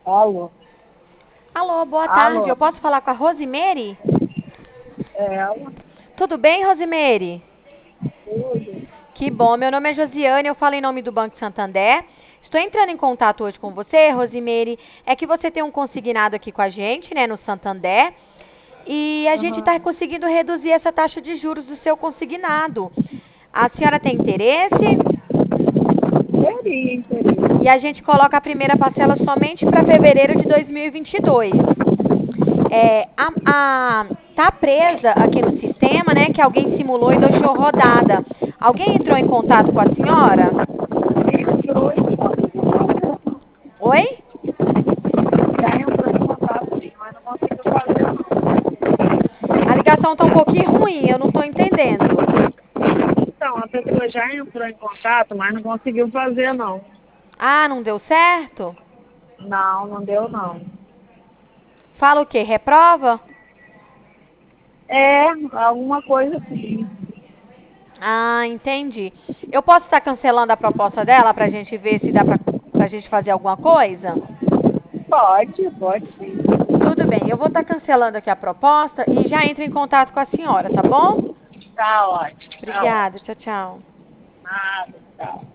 Alô? Alô, boa tarde. Alô? Eu posso falar com a Rosemary? É ela? Tudo bem, Rosemary? Tudo? Que bom. Meu nome é Josiane, eu falo em nome do Banco Santander. Estou entrando em contato hoje com você, Rosemary. É que você tem um consignado aqui com a gente, né, no Santander. E a gente está Aham. conseguindo reduzir essa taxa de juros do seu consignado. A senhora tem interesse? Teria. E a gente coloca a primeira parcela somente para fevereiro de 2022. Tá presa aqui no sistema, né, que alguém simulou e deixou rodada. Alguém entrou em contato com a senhora? Entrou em contato. Oi? Já entrou em contato, sim, mas não conseguiu fazer, não. A ligação tá um pouquinho ruim, eu não tô entendendo. Então, a pessoa já entrou em contato, mas não conseguiu fazer, não. Ah, não deu certo? Não, não deu, não. Fala o quê? Reprova? É, alguma coisa assim. Ah, entendi. Eu posso estar cancelando a proposta dela pra gente ver se dá pra gente fazer alguma coisa? Pode sim. Tudo bem, eu vou estar cancelando aqui a proposta e já entro em contato com a senhora, tá bom? Tá ótimo, tá Obrigada, ótimo. tchau, tchau. Nada, tá.